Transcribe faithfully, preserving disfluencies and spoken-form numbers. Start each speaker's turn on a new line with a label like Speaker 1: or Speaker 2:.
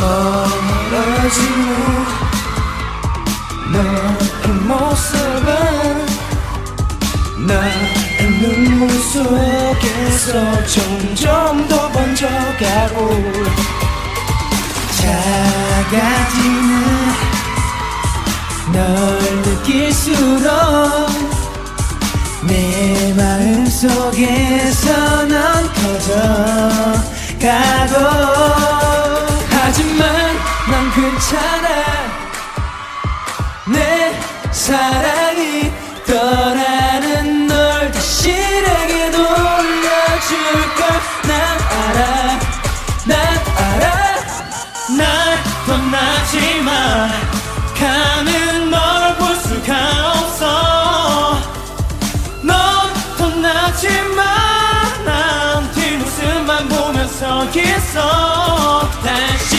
Speaker 1: 멀어지는 너의 모습은 나의 눈물 속에서 점점 더 번져가고 작아지는 널 느낄수록 내 마음속에서 넌 커져가고 하지만 난 괜찮아 내 사랑이 떠나는 널 다시 내게 돌려줄걸 난 알아 난 알아 날 떠나지마 가는 널 볼 수가 없어 넌 떠나지마 난 뒷모습만 보면서 있어 다시